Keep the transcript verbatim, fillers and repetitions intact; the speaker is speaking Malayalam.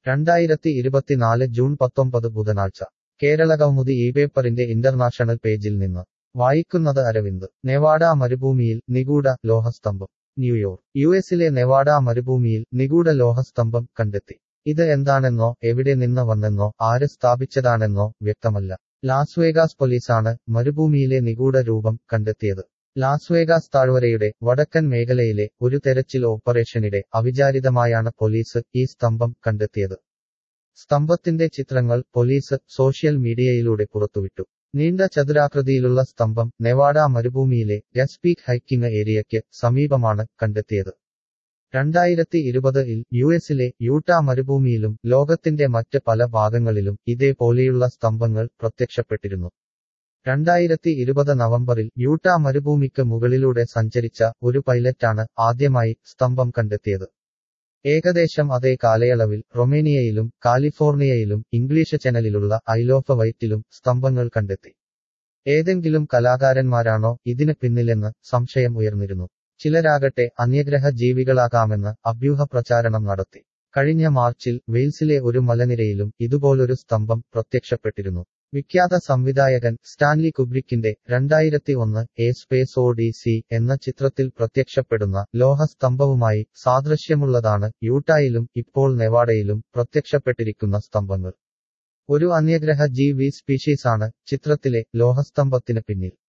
രണ്ടായിരത്തി ഇരുപത്തിനാല് ജൂൺ പത്തൊമ്പത് ബുധനാഴ്ച കേരളകൗമുദി ഈ പേപ്പറിന്റെ ഇന്റർനാഷണൽ പേജിൽ നിന്ന് വായിക്കുന്നത് അരവിന്ദ്. നെവാഡ മരുഭൂമിയിൽ നിഗൂഢ ലോഹസ്തംഭം. ന്യൂയോർക്ക്. യു എസിലെ നെവാഡ മരുഭൂമിയിൽ നിഗൂഢ ലോഹസ്തംഭം കണ്ടെത്തി. ഇത് എന്താണെന്നോ എവിടെ നിന്ന് വന്നെന്നോ ആര് സ്ഥാപിച്ചതാണെന്നോ വ്യക്തമല്ല. ലാസ് വേഗാസ് പോലീസാണ് മരുഭൂമിയിലെ നിഗൂഢ രൂപം കണ്ടെത്തിയത്. ലാസ് വേഗാസ് താഴ്വരയുടെ വടക്കൻ മേഖലയിലെ ഒരു തെരച്ചിൽ ഓപ്പറേഷനിടെ അവിചാരിതമായാണ് പോലീസ് ഈ സ്തംഭം കണ്ടെത്തിയത്. സ്തംഭത്തിന്റെ ചിത്രങ്ങൾ പോലീസ് സോഷ്യൽ മീഡിയയിലൂടെ പുറത്തുവിട്ടു. നീണ്ട ചതുരാകൃതിയിലുള്ള സ്തംഭം നെവാഡ മരുഭൂമിയിലെ ഗസ് പീക്ക് ഹൈക്കിംഗ് ഏരിയയ്ക്ക് സമീപമാണ് കണ്ടെത്തിയത്. രണ്ടായിരത്തി ഇരുപതിൽ യു എസിലെ യൂട്ടാ മരുഭൂമിയിലും ലോകത്തിന്റെ മറ്റ് പല ഭാഗങ്ങളിലും ഇതേപോലെയുള്ള സ്തംഭങ്ങൾ പ്രത്യക്ഷപ്പെട്ടിരുന്നു. രണ്ടായിരത്തി ഇരുപത് നവംബറിൽ യൂട്ടാ മരുഭൂമിക്ക് മുകളിലൂടെ സഞ്ചരിച്ച ഒരു പൈലറ്റാണ് ആദ്യമായി സ്തംഭം കണ്ടെത്തിയത്. ഏകദേശം അതേ കാലയളവിൽ റൊമേനിയയിലും കാലിഫോർണിയയിലും ഇംഗ്ലീഷ് ചാനലിലുള്ള ഐൽ ഓഫ് വൈറ്റിലും സ്തംഭങ്ങൾ കണ്ടെത്തി. ഏതെങ്കിലും കലാകാരന്മാരാണോ ഇതിന് പിന്നിലെന്ന് സംശയം ഉയർന്നിരുന്നു. ചിലരാകട്ടെ അന്യഗ്രഹ ജീവികളാകാമെന്ന് അഭ്യൂഹ പ്രചാരണം നടത്തി. കഴിഞ്ഞ മാർച്ചിൽ വെയിൽസിലെ ഒരു മലനിരയിലും ഇതുപോലൊരു സ്തംഭം പ്രത്യക്ഷപ്പെട്ടിരുന്നു. വിഖ്യാത സംവിധായകൻ സ്റ്റാൻലി കുബ്രിക്കിന്റെ രണ്ടായിരത്തി ഒന്ന് എ സ്പേസ് ഓഡിസി എന്ന ചിത്രത്തിൽ പ്രത്യക്ഷപ്പെടുന്ന ലോഹസ്തംഭവുമായി സാദൃശ്യമുള്ളതാണ് യൂട്ടായിലും ഇപ്പോൾ നെവാഡയിലും പ്രത്യക്ഷപ്പെട്ടിരിക്കുന്ന സ്തംഭങ്ങൾ. ഒരു അന്യഗ്രഹ ജീവി സ്പീഷീസാണ് ചിത്രത്തിലെ ലോഹസ്തംഭത്തിന് പിന്നിൽ.